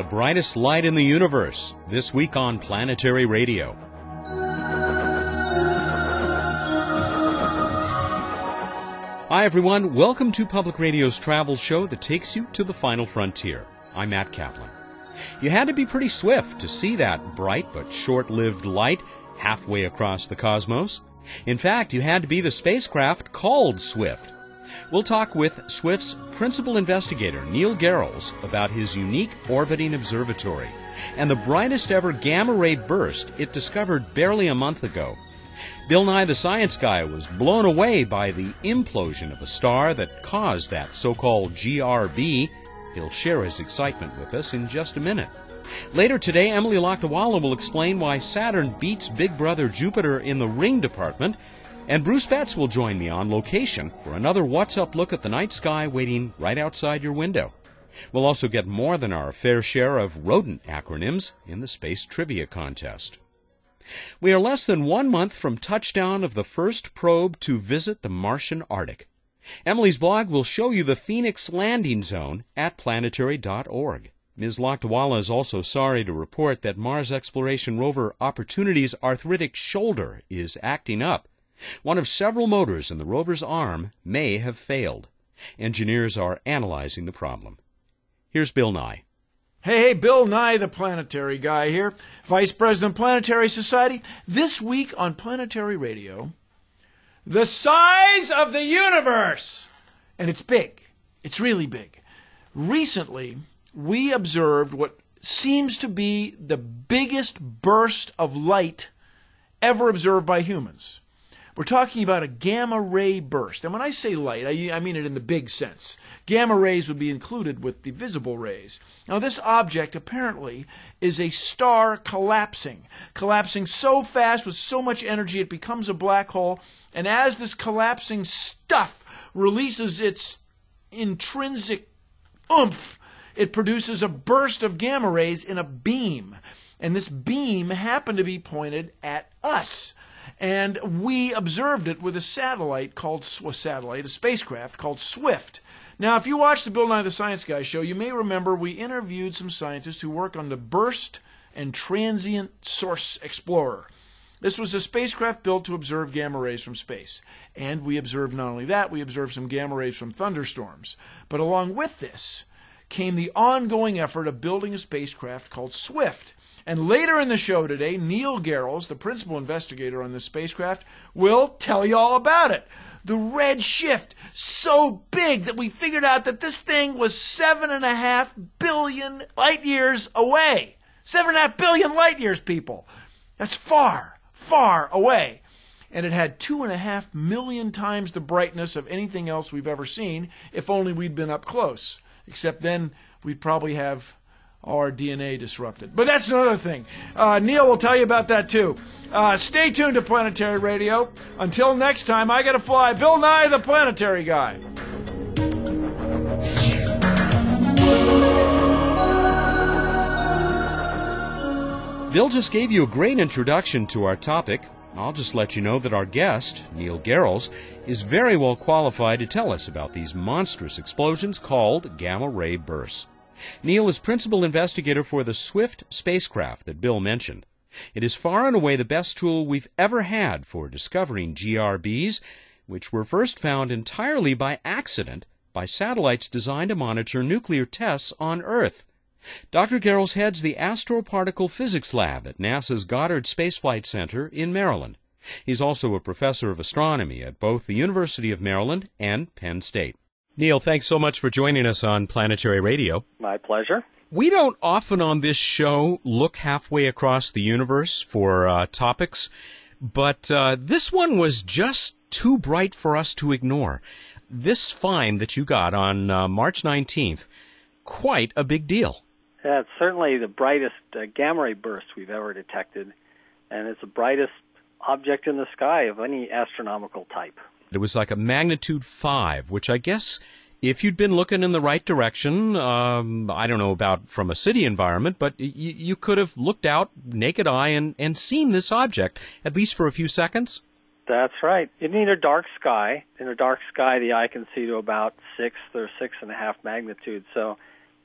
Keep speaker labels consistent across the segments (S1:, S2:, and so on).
S1: brightest light in the universe, this week on Planetary Radio. Hi everyone, welcome to Public Radio's travel show that takes you to the final frontier. I'm Matt Kaplan. You had to be pretty swift to see that bright but short-lived light halfway across the cosmos. In fact, you had to be the spacecraft called Swift. We'll talk with Swift's principal investigator, Neil Gehrels, about his unique orbiting observatory and the brightest ever gamma-ray burst it discovered barely a month ago. Bill Nye the Science Guy was blown away by the implosion of a star that caused that so-called GRB. He'll share his excitement with us in just a minute. Later today, Emily Lakdawalla will explain why Saturn beats Big Brother Jupiter in the ring department. And Bruce Betts will join me on location for another What's Up look at the night sky waiting right outside your window. We'll also get more than our fair share of rodent acronyms in the Space Trivia Contest. We are less than 1 month from touchdown of the first probe to visit the Martian Arctic. Emily's blog will show you the Phoenix landing zone at planetary.org. Ms. Lakdawalla is also sorry to report that Mars exploration rover Opportunity's arthritic shoulder is acting up. One of several motors in the rover's arm may have failed. Engineers are analyzing the problem. Here's Bill Nye.
S2: Hey, Bill Nye, the Planetary Guy here, Vice President Planetary Society. This week on Planetary Radio, the size of the universe. And it's big. It's really big. Recently, we observed what seems to be the biggest burst of light ever observed by humans. We're talking about a gamma-ray burst. And when I say light, I mean it in the big sense. Gamma rays would be included with the visible rays. Now, this object apparently is a star collapsing so fast with so much energy it becomes a black hole. And as this collapsing stuff releases its intrinsic oomph, it produces a burst of gamma rays in a beam. And this beam happened to be pointed at us. And we observed it with a spacecraft called Swift. Now, if you watch the Bill Nye the Science Guy show, you may remember we interviewed some scientists who work on the Burst and Transient Source Explorer. This was a spacecraft built to observe gamma rays from space. And we observed not only that, we observed some gamma rays from thunderstorms. But along with this came the ongoing effort of building a spacecraft called Swift. And later in the show today, Neil Gehrels, the principal investigator on this spacecraft, will tell you all about it. The red shift, so big that we figured out that this thing was 7.5 billion light years away. 7.5 billion light years, people. That's far, far away. And it had 2.5 million times the brightness of anything else we've ever seen, if only we'd been up close. Except then we'd probably have our DNA disrupted. But that's another thing. Neil will tell you about that too. Stay tuned to Planetary Radio. Until next time, I gotta fly. Bill Nye, the Planetary Guy.
S1: Bill just gave you a great introduction to our topic. I'll just let you know that our guest, Neil Gehrels, is very well qualified to tell us about these monstrous explosions called gamma-ray bursts. Neil is principal investigator for the Swift spacecraft that Bill mentioned. It is far and away the best tool we've ever had for discovering GRBs, which were first found entirely by accident by satellites designed to monitor nuclear tests on Earth. Dr. Gehrels heads the Astroparticle Physics Lab at NASA's Goddard Space Flight Center in Maryland. He's also a professor of astronomy at both the University of Maryland and Penn State. Neil, thanks so much for joining us on Planetary Radio.
S3: My pleasure.
S1: We don't often on this show look halfway across the universe for topics, but this one was just too bright for us to ignore. This find that you got on March 19th, quite a big deal.
S3: Yeah, it's certainly the brightest gamma-ray burst we've ever detected, and it's the brightest object in the sky of any astronomical type.
S1: It was like a magnitude 5, which I guess if you'd been looking in the right direction, I don't know about from a city environment, but you could have looked out naked eye and seen this object, at least for a few seconds.
S3: That's right. You need a dark sky. In a dark sky, the eye can see to about 6 or 6.5 magnitude. So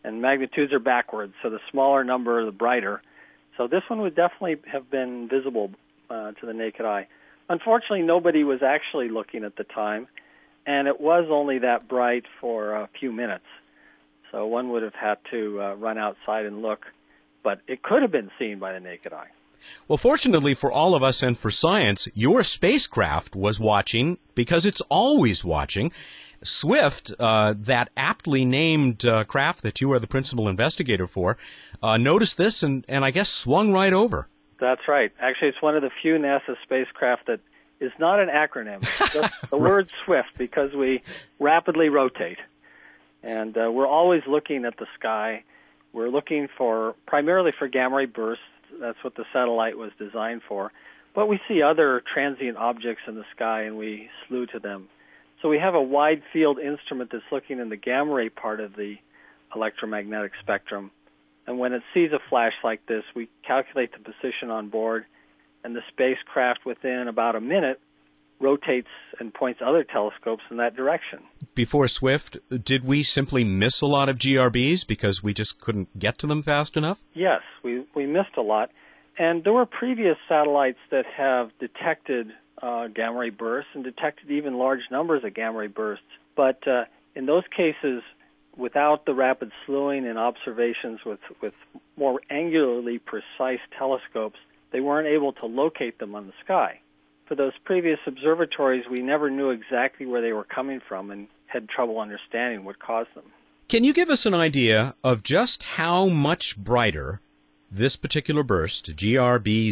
S3: and magnitudes are backwards, so the smaller number, the brighter. So this one would definitely have been visible to the naked eye. Unfortunately, nobody was actually looking at the time, and it was only that bright for a few minutes. So one would have had to run outside and look, but it could have been seen by the naked eye.
S1: Well, fortunately for all of us and for science, your spacecraft was watching, because it's always watching. Swift, that aptly named craft that you are the principal investigator for, noticed this and I guess swung right over.
S3: That's right. Actually, it's one of the few NASA spacecraft that is not an acronym. It's just the word SWIFT, because we rapidly rotate. And we're always looking at the sky. We're looking primarily for gamma ray bursts. That's what the satellite was designed for. But we see other transient objects in the sky, and we slew to them. So we have a wide field instrument that's looking in the gamma ray part of the electromagnetic spectrum. And when it sees a flash like this, we calculate the position on board, and the spacecraft within about a minute rotates and points other telescopes in that direction.
S1: Before Swift, did we simply miss a lot of GRBs because we just couldn't get to them fast enough?
S3: Yes, we missed a lot. And there were previous satellites that have detected gamma ray bursts and detected even large numbers of gamma ray bursts. But in those cases, without the rapid slewing and observations with more angularly precise telescopes, they weren't able to locate them on the sky. For those previous observatories, we never knew exactly where they were coming from and had trouble understanding what caused them.
S1: Can you give us an idea of just how much brighter this particular burst, GRB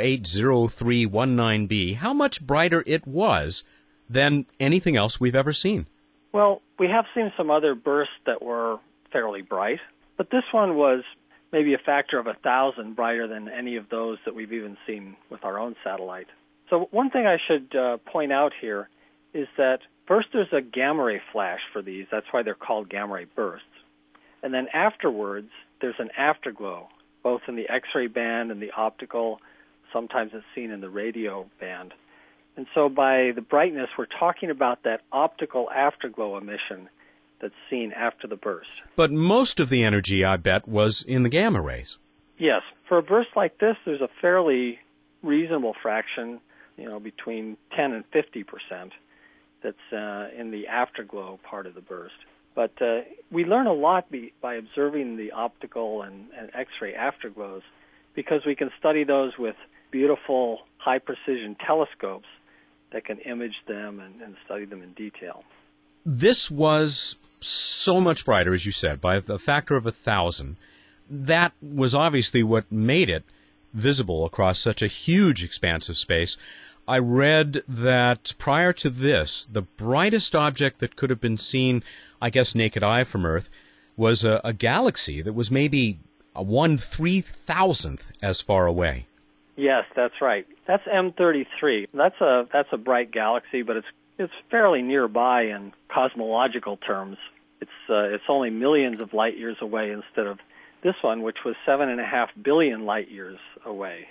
S1: 080319b, how much brighter it was than anything else we've ever seen?
S3: Well, we have seen some other bursts that were fairly bright, but this one was maybe a factor of 1,000 brighter than any of those that we've even seen with our own satellite. So one thing I should point out here is that first there's a gamma ray flash for these. That's why they're called gamma ray bursts. And then afterwards, there's an afterglow, both in the X-ray band and the optical. Sometimes it's seen in the radio band. And so by the brightness, we're talking about that optical afterglow emission that's seen after the burst.
S1: But most of the energy, I bet, was in the gamma rays.
S3: Yes. For a burst like this, there's a fairly reasonable fraction, between 10 and 50% that's in the afterglow part of the burst. But we learn a lot by observing the optical and X-ray afterglows, because we can study those with beautiful, high-precision telescopes that can image them and study them in detail.
S1: This was so much brighter, as you said, by a factor of 1,000. That was obviously what made it visible across such a huge expanse of space. I read that prior to this, the brightest object that could have been seen, I guess naked eye from Earth, was a galaxy that was maybe a 1/3000th as far away. Yes,
S3: that's right. That's M33. That's a bright galaxy, but it's fairly nearby in cosmological terms. It's only millions of light years away instead of this one, which was 7.5 billion light years away.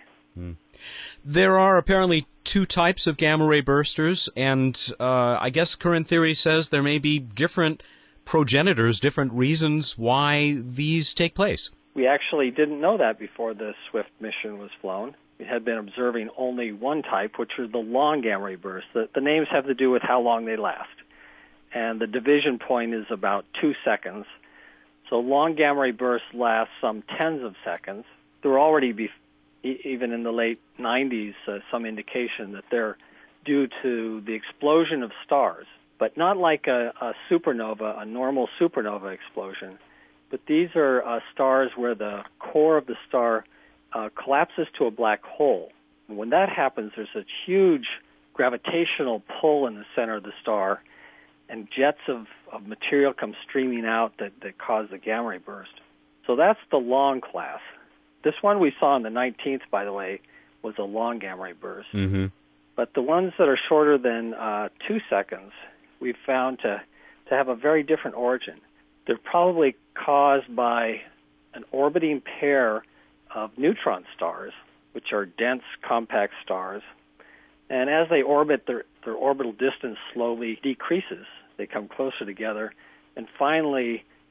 S1: There are apparently two types of gamma ray bursters, and I guess current theory says there may be different progenitors, different reasons why these take place.
S3: We actually didn't know that before the SWIFT mission was flown. We had been observing only one type, which was the long gamma ray burst. The names have to do with how long they last. And the division point is about 2 seconds. So long gamma ray bursts last some tens of seconds. There were already, even in the late 90s, some indication that they're due to the explosion of stars, but not like a supernova, a normal supernova explosion. But these are stars where the core of the star collapses to a black hole. And when that happens, there's a huge gravitational pull in the center of the star, and jets of material come streaming out that cause the gamma ray burst. So that's the long class. This one we saw on the 19th, by the way, was a long gamma ray burst.
S1: Mm-hmm.
S3: But the ones that are shorter than 2 seconds, we've found to have a very different origin. They're probably caused by an orbiting pair of neutron stars, which are dense, compact stars. And as they orbit, their orbital distance slowly decreases. They come closer together and finally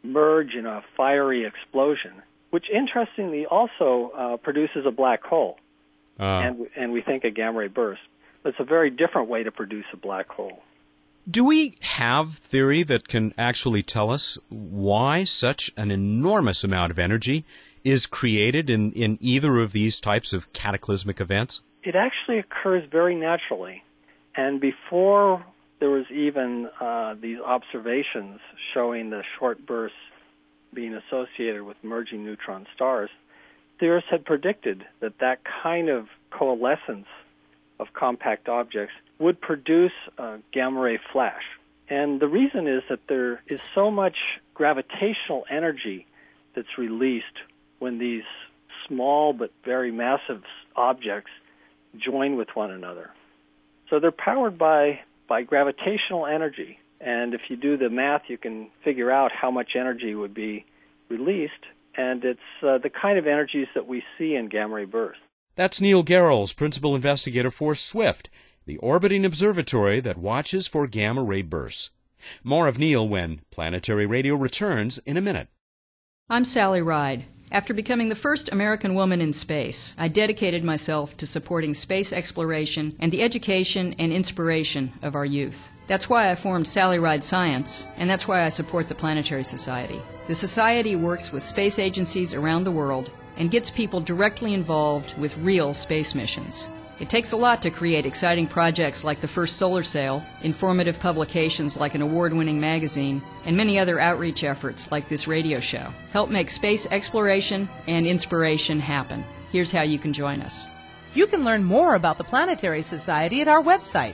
S3: merge in a fiery explosion, which interestingly also produces a black hole, and we think a gamma ray burst. But it's a very different way to produce a black hole.
S1: Do we have theory that can actually tell us why such an enormous amount of energy is created in either of these types of cataclysmic events?
S3: It actually occurs very naturally. And before there was even these observations showing the short bursts being associated with merging neutron stars, theorists had predicted that that kind of coalescence of compact objects would produce a gamma ray flash. And the reason is that there is so much gravitational energy that's released when these small but very massive objects join with one another. So they're powered by gravitational energy. And if you do the math, you can figure out how much energy would be released. And it's the kind of energies that we see in gamma ray bursts.
S1: That's Neil Gehrels, principal investigator for SWIFT, the orbiting observatory that watches for gamma ray bursts. More of Neil when Planetary Radio returns in a minute.
S4: I'm Sally Ride. After becoming the first American woman in space, I dedicated myself to supporting space exploration and the education and inspiration of our youth. That's why I formed Sally Ride Science, and that's why I support the Planetary Society. The Society works with space agencies around the world and gets people directly involved with real space missions. It takes a lot to create exciting projects like the first solar sail, informative publications like an award-winning magazine, and many other outreach efforts like this radio show. Help make space exploration and inspiration happen. Here's how you can join us.
S5: You can learn more about the Planetary Society at our website,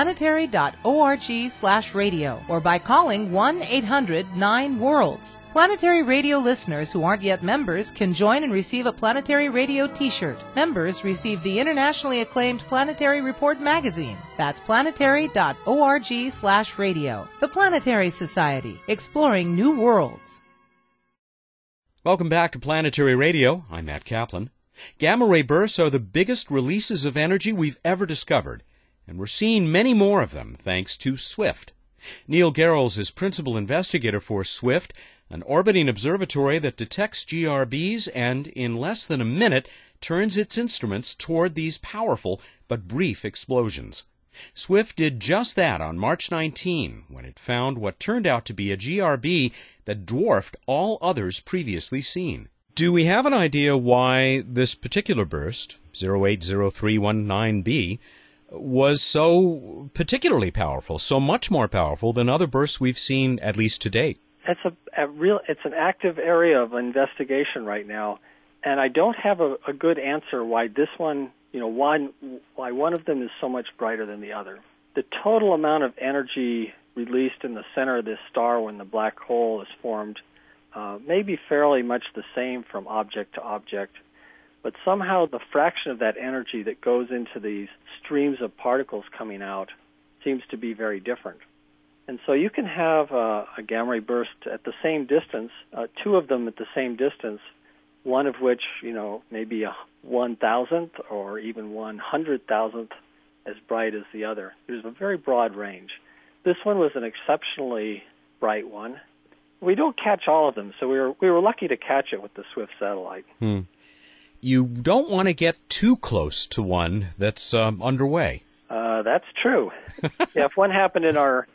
S5: planetary.org/radio, or by calling 1-800-9-WORLDS. Planetary Radio listeners who aren't yet members can join and receive a Planetary Radio t-shirt. Members receive the internationally acclaimed Planetary Report magazine. That's planetary.org/radio. The Planetary Society, exploring new worlds.
S1: Welcome back to Planetary Radio. I'm Matt Kaplan. Gamma ray bursts are the biggest releases of energy we've ever discovered, and we're seeing many more of them thanks to SWIFT. Neil Gehrels is principal investigator for SWIFT, an orbiting observatory that detects GRBs and, in less than a minute, turns its instruments toward these powerful but brief explosions. SWIFT did just that on March 19, when it found what turned out to be a GRB that dwarfed all others previously seen. Do we have an idea why this particular burst, 080319b, was so particularly powerful, so much more powerful than other bursts we've seen, at least to date?
S3: It's it's an active area of investigation right now, and I don't have a good answer why this one, why one of them is so much brighter than the other. The total amount of energy released in the center of this star when the black hole is formed may be fairly much the same from object to object, but somehow the fraction of that energy that goes into these streams of particles coming out seems to be very different. And so you can have a gamma ray burst at the same distance, two of them at the same distance, one of which, maybe a 1,000th or even 100,000th as bright as the other. There's a very broad range. This one was an exceptionally bright one. We don't catch all of them, so we were lucky to catch it with the SWIFT satellite.
S1: You don't want to get too close to one that's underway.
S3: That's true. Yeah, if one happened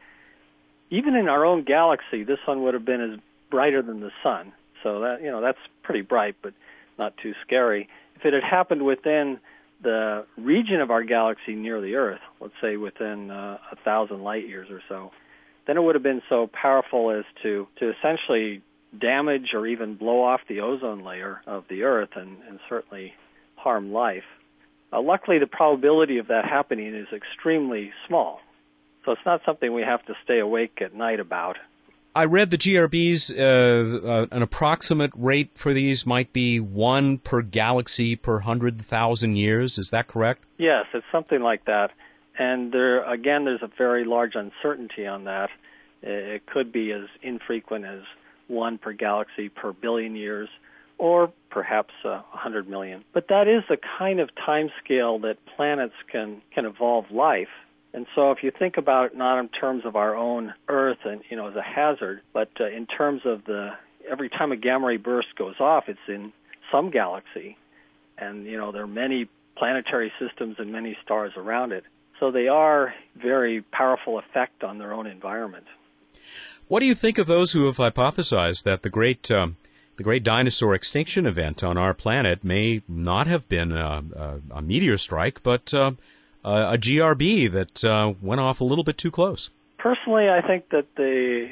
S3: even in our own galaxy, this one would have been as brighter than the sun. So that's pretty bright, but not too scary. If it had happened within the region of our galaxy near the Earth, let's say within 1,000 light years or so, then it would have been so powerful as to essentially damage or even blow off the ozone layer of the Earth and certainly harm life. Luckily, the probability of that happening is extremely small. So it's not something we have to stay awake at night about.
S1: I read the GRBs, an approximate rate for these might be 1 per galaxy per 100,000 years. Is that correct?
S3: Yes, it's something like that. And there's a very large uncertainty on that. It could be as infrequent as 1 per galaxy per billion years, or perhaps 100 million. But that is the kind of time scale that planets can evolve life. And so if you think about it not in terms of our own Earth and as a hazard, but in terms of the every time a gamma ray burst goes off, it's in some galaxy, and there are many planetary systems and many stars around it. So they are very powerful effect on their own environment.
S1: What do you think of those who have hypothesized that the great dinosaur extinction event on our planet may not have been a meteor strike, but a GRB that went off a little bit too close?
S3: Personally, I think that the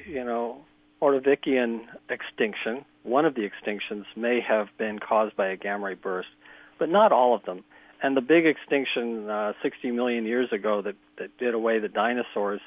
S3: Ordovician extinction, one of the extinctions, may have been caused by a gamma ray burst, but not all of them. And the big extinction 60 million years ago that did away the dinosaurs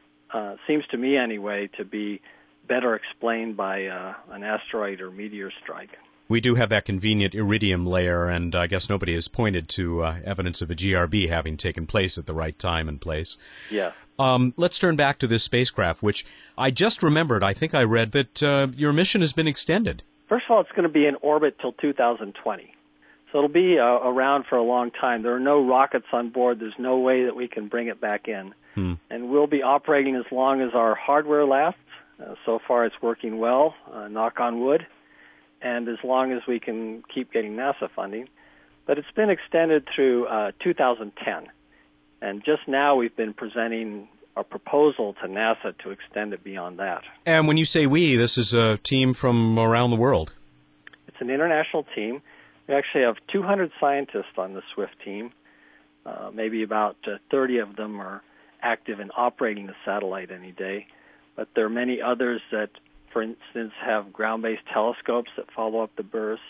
S3: seems to me anyway to be better explained by an asteroid or meteor strike.
S1: We do have that convenient iridium layer, and I guess nobody has pointed to evidence of a GRB having taken place at the right time and place.
S3: Yeah.
S1: Let's turn back to this spacecraft, which I just remembered. I think I read that your mission has been extended.
S3: First of all, it's going to be in orbit till 2020. So it'll be around for a long time. There are no rockets on board. There's no way that we can bring it back in. And we'll be operating as long as our hardware lasts. So far it's working well, knock on wood, and as long as we can keep getting NASA funding. But it's been extended through 2010. And just now we've been presenting a proposal to NASA to extend it beyond that.
S1: And when you say we, this is a team from around the world.
S3: It's an international team. We actually have 200 scientists on the SWIFT team. Maybe about 30 of them are active in operating the satellite any day. But there are many others that, for instance, have ground-based telescopes that follow up the bursts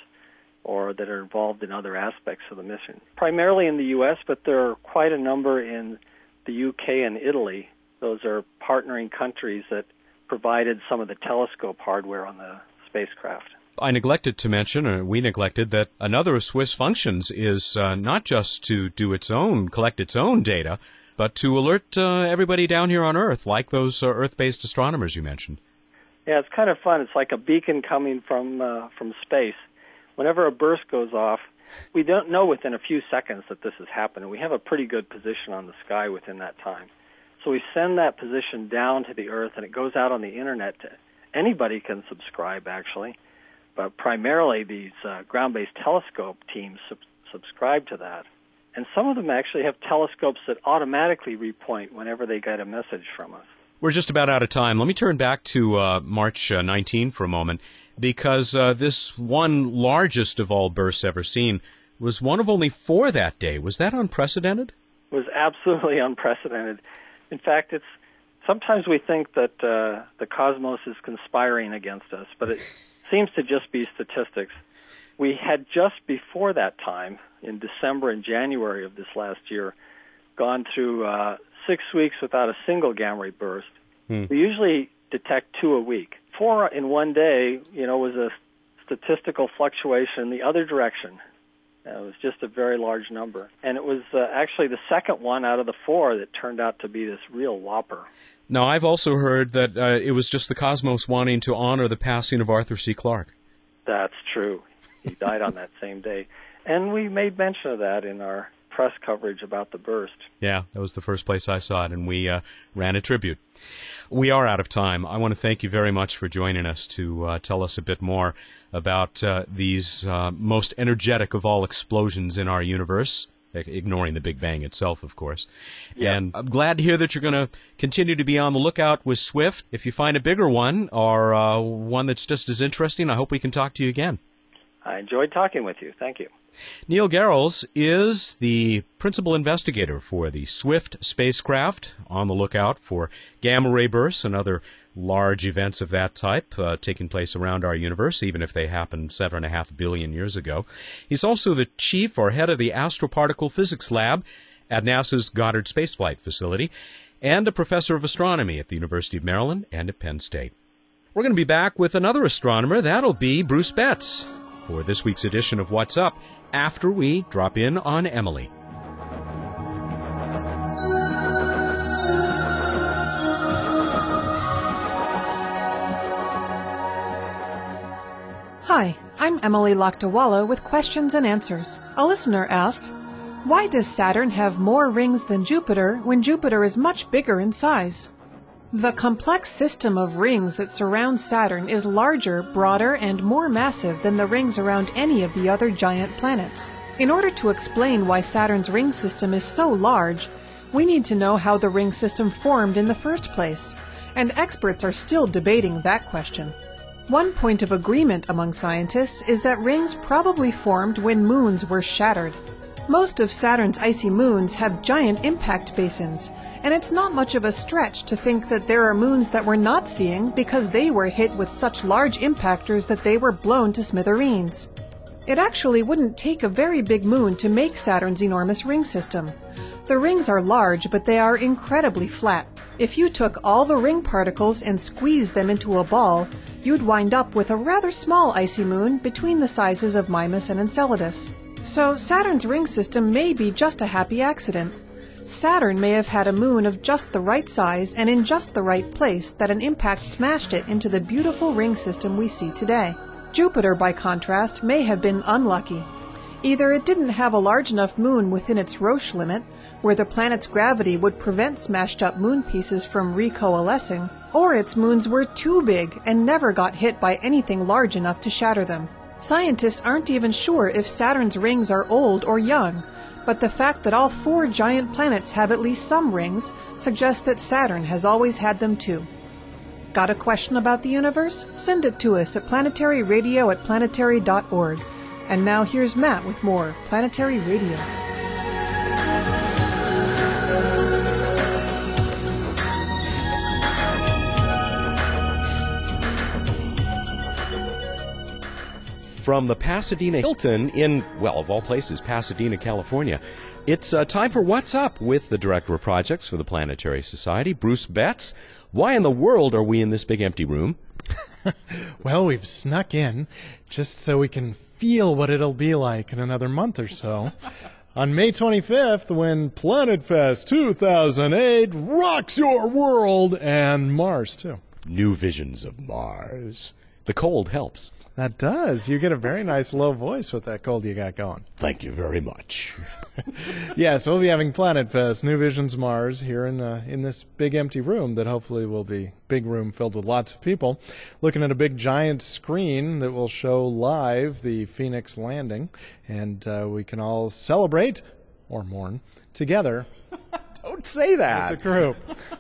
S3: or that are involved in other aspects of the mission. Primarily in the U.S., but there are quite a number in the U.K. and Italy. Those are partnering countries that provided some of the telescope hardware on the spacecraft.
S1: I neglected to mention, or we neglected, that another of SWIFT's functions is not just to collect its own data, but to alert everybody down here on Earth, like those Earth-based astronomers you mentioned.
S3: Yeah, it's kind of fun. It's like a beacon coming from space. Whenever a burst goes off, we don't know within a few seconds that this has happened, and we have a pretty good position on the sky within that time. So we send that position down to the Earth, and it goes out on the Internet. Anybody can subscribe, actually, but primarily these ground-based telescope teams subscribe to that. And some of them actually have telescopes that automatically repoint whenever they get a message from us.
S1: We're just about out of time. Let me turn back to March 19 for a moment, because this one largest of all bursts ever seen was one of only 4 that day. Was that unprecedented?
S3: It was absolutely unprecedented. In fact, sometimes we think that the cosmos is conspiring against us, but it seems to just be statistics. We had just before that time, in December and January of this last year, gone through 6 weeks without a single gamma ray burst. We usually detect 2 a week. 4 in one day, was a statistical fluctuation in the other direction. It was just a very large number. And it was actually the second one out of the 4 that turned out to be this real whopper.
S1: Now, I've also heard that it was just the cosmos wanting to honor the passing of Arthur C. Clarke.
S3: That's true. He died on that same day. And we made mention of that in our press coverage about the burst.
S1: Yeah, that was the first place I saw it, and we ran a tribute. We are out of time. I want to thank you very much for joining us to tell us a bit more about these most energetic of all explosions in our universe, ignoring the Big Bang itself, of course. Yeah. And I'm glad to hear that you're going to continue to be on the lookout with SWIFT. If you find a bigger one or one that's just as interesting, I hope we can talk to you again.
S3: I enjoyed talking with you. Thank you.
S1: Neil Gehrels is the principal investigator for the SWIFT spacecraft, on the lookout for gamma ray bursts and other large events of that type taking place around our universe, even if they happened 7.5 billion years ago. He's also the chief or head of the Astroparticle Physics Lab at NASA's Goddard Space Flight Facility, and a professor of astronomy at the University of Maryland and at Penn State. We're going to be back with another astronomer. That'll be Bruce Betts for this week's edition of What's Up, after we drop in on Emily.
S6: Hi, I'm Emily Lakdawalla with questions and answers. A listener asked, why does Saturn have more rings than Jupiter when Jupiter is much bigger in size? The complex system of rings that surround Saturn is larger, broader, and more massive than the rings around any of the other giant planets. In order to explain why Saturn's ring system is so large, we need to know how the ring system formed in the first place, and experts are still debating that question. One point of agreement among scientists is that rings probably formed when moons were shattered. Most of Saturn's icy moons have giant impact basins, and it's not much of a stretch to think that there are moons that we're not seeing because they were hit with such large impactors that they were blown to smithereens. It actually wouldn't take a very big moon to make Saturn's enormous ring system. The rings are large, but they are incredibly flat. If you took all the ring particles and squeezed them into a ball, you'd wind up with a rather small icy moon between the sizes of Mimas and Enceladus. So Saturn's ring system may be just a happy accident. Saturn may have had a moon of just the right size and in just the right place that an impact smashed it into the beautiful ring system we see today. Jupiter, by contrast, may have been unlucky. Either it didn't have a large enough moon within its Roche limit, where the planet's gravity would prevent smashed-up moon pieces from recoalescing, or its moons were too big and never got hit by anything large enough to shatter them. Scientists aren't even sure if Saturn's rings are old or young, but the fact that all 4 giant planets have at least some rings suggests that Saturn has always had them too. Got a question about the universe? Send it to us at planetaryradio@planetary.org. And now here's Matt with more Planetary Radio.
S1: From the Pasadena Hilton in, well, of all places, Pasadena, California, it's time for What's Up with the Director of Projects for the Planetary Society, Bruce Betts. Why in the world are we in this big empty room?
S7: Well, we've snuck in just so we can feel what it'll be like in another month or so. On May 25th, when Planet Fest 2008 rocks your world and Mars, too.
S1: New visions of Mars. The cold helps.
S7: That does. You get a very nice low voice with that cold you got going.
S1: Thank you very much.
S7: Yes, we'll be having Planet Fest, New Visions Mars, here in this big empty room that hopefully will be big room filled with lots of people, looking at a big giant screen that will show live the Phoenix landing, and we can all celebrate, or mourn, together.
S1: Don't say that.
S7: As a group.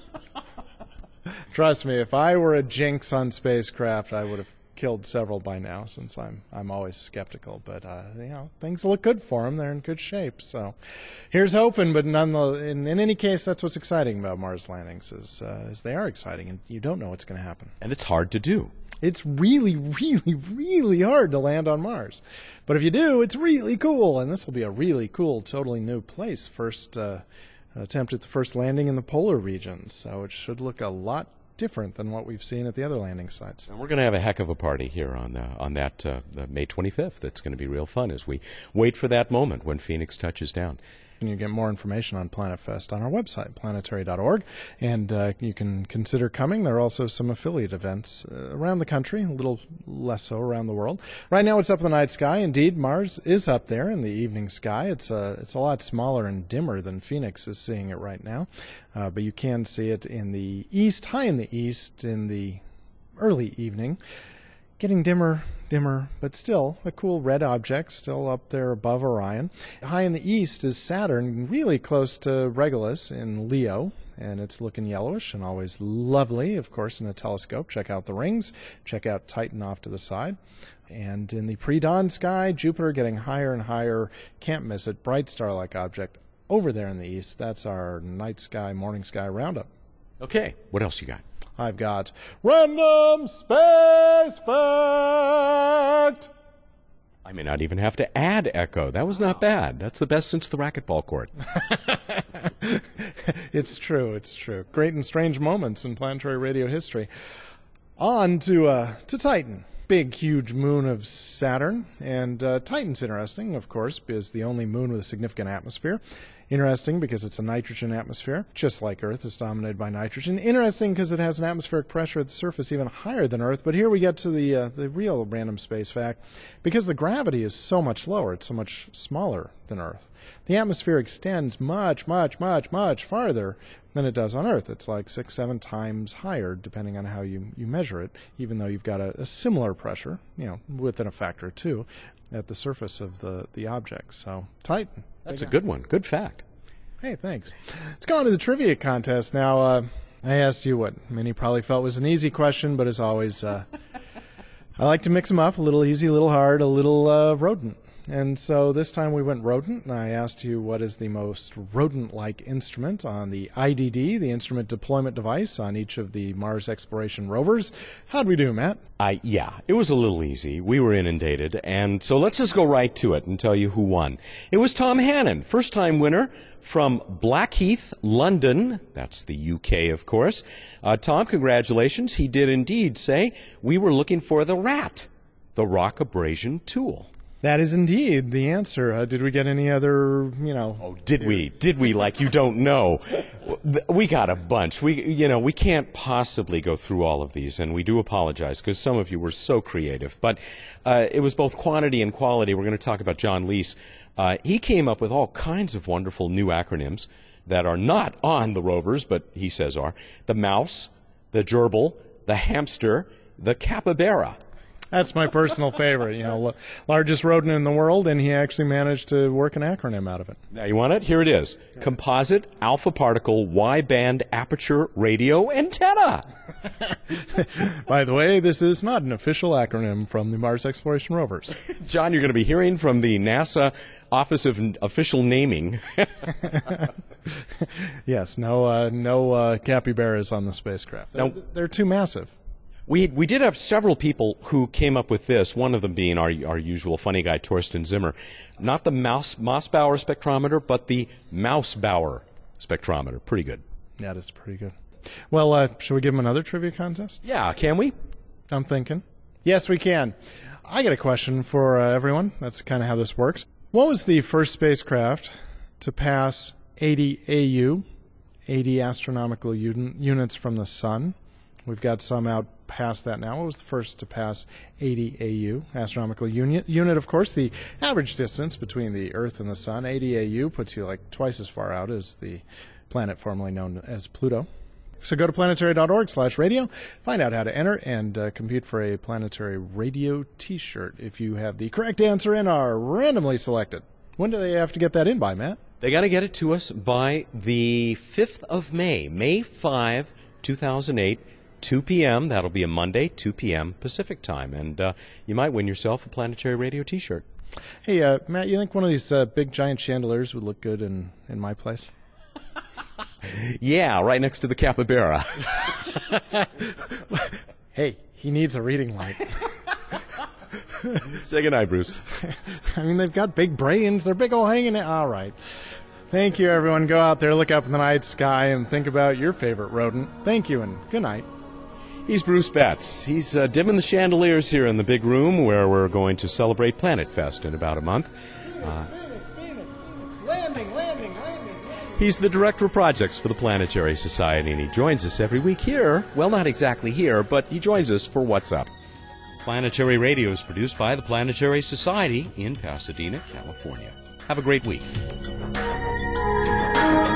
S7: Trust me, if I were a jinx on spacecraft, I would have killed several by now, since I'm always skeptical. But things look good for them; they're in good shape. So here's hoping. But in any case, that's what's exciting about Mars landings is they are exciting, and you don't know what's going to happen.
S1: And it's hard to do.
S7: It's really, really, really hard to land on Mars. But if you do, it's really cool, and this will be a really cool, totally new place. First attempt at the first landing in the polar regions, so it should look a lot different than what we've seen at the other landing sites.
S1: And we're going to have a heck of a party here on that May 25th. It's going to be real fun as we wait for that moment when Phoenix touches down.
S7: And you get more information on Planet Fest on our website, planetary.org, and you can consider coming. There are also some affiliate events around the country, a little less so around the world. Right now it's up in the night sky. Indeed, Mars is up there in the evening sky. It's a lot smaller and dimmer than Phoenix is seeing it right now, but you can see it in the east, high in the east, in the early evening. Getting dimmer, but still a cool red object, still up there above Orion. High in the east is Saturn, really close to Regulus in Leo, and it's looking yellowish and always lovely, of course, in a telescope. Check out the rings, check out Titan off to the side. And in the pre-dawn sky, Jupiter getting higher and higher. Can't miss it. Bright star-like object over there in the east. That's our night sky, morning sky roundup.
S1: Okay, what else you got?
S7: I've got Random Space Fact!
S1: I may not even have to add echo. That was not bad. That's the best since the racquetball court.
S7: It's true. Great and strange moments in planetary radio history. On to Titan. Big, huge moon of Saturn. And Titan's interesting, of course, because the only moon with a significant atmosphere. Interesting because it's a nitrogen atmosphere, just like Earth is dominated by nitrogen. Interesting because it has an atmospheric pressure at the surface even higher than Earth. But here we get to the real random space fact. Because the gravity is so much lower, it's so much smaller than Earth, the atmosphere extends much, much, much, much farther than it does on Earth. It's like 6-7 times higher, depending on how you measure it, even though you've got a similar pressure, within a factor of 2 at the surface of the object. So, Titan.
S1: That's a good one. Good fact.
S7: Hey, thanks. Let's go on to the trivia contest. Now, I asked you what many probably felt was an easy question, but as always, I like to mix them up, a little easy, a little hard, a little rodent. And so this time we went rodent, and I asked you what is the most rodent-like instrument on the IDD, the Instrument Deployment Device, on each of the Mars exploration rovers. How'd we do, Matt?
S1: Yeah, it was a little easy. We were inundated, and so let's just go right to it and tell you who won. It was Tom Hannon, first-time winner from Blackheath, London. That's the UK, of course. Tom, congratulations. He did indeed say we were looking for the RAT, the rock abrasion tool.
S7: That is indeed the answer. Did we get any other,
S1: Oh, did we? Did we? Like you don't know. We got a bunch. We can't possibly go through all of these, and we do apologize because some of you were so creative. But it was both quantity and quality. We're going to talk about John Leese. He came up with all kinds of wonderful new acronyms that are not on the rovers, but he says are. The mouse, the gerbil, the hamster, the capybara.
S7: That's my personal favorite, largest rodent in the world, and he actually managed to work an acronym out of it.
S1: Now, you want it? Here it is. Composite Alpha Particle Y-Band Aperture Radio Antenna.
S7: By the way, this is not an official acronym from the Mars exploration rovers.
S1: John, you're going to be hearing from the NASA Office of Official Naming.
S7: Yes, no capybaras on the spacecraft. They're too massive.
S1: We did have several people who came up with this, one of them being our usual funny guy, Torsten Zimmer. Not the Mossbauer spectrometer, but the Mousebauer spectrometer. Pretty good.
S7: That is pretty good. Well, should we give him another trivia contest?
S1: Yeah, can we?
S7: I'm thinking. Yes, we can. I got a question for everyone. That's kind of how this works. What was the first spacecraft to pass 80 AU, 80 astronomical units from the Sun? We've got some out past that now. What was the first to pass 80 AU, astronomical unit? Of course, the average distance between the Earth and the Sun. 80 AU puts you like twice as far out as the planet formerly known as Pluto. So go to planetary.org/radio, find out how to enter, and compete for a Planetary Radio T-shirt if you have the correct answer and are randomly selected. When do they have to get that in by, Matt?
S1: They got to get it to us by the 5th of May, May 5, 2008. 2 p.m. That'll be a Monday, 2 p.m. Pacific time. And you might win yourself a Planetary Radio T-shirt.
S7: Hey, Matt, you think one of these big giant chandeliers would look good in my place?
S1: Yeah, right next to the capybara.
S7: Hey, he needs a reading light.
S1: Say goodnight, Bruce.
S7: I mean, they've got big brains. They're big old hanging out. All right. Thank you, everyone. Go out there, look up in the night sky, and think about your favorite rodent. Thank you, and good night.
S1: He's Bruce Betts. He's dimming the chandeliers here in the big room where we're going to celebrate Planet Fest in about a month.
S7: Phoenix. Landing.
S1: He's the Director of Projects for the Planetary Society, and he joins us every week here. Well, not exactly here, but he joins us for What's Up. Planetary Radio is produced by the Planetary Society in Pasadena, California. Have a great week.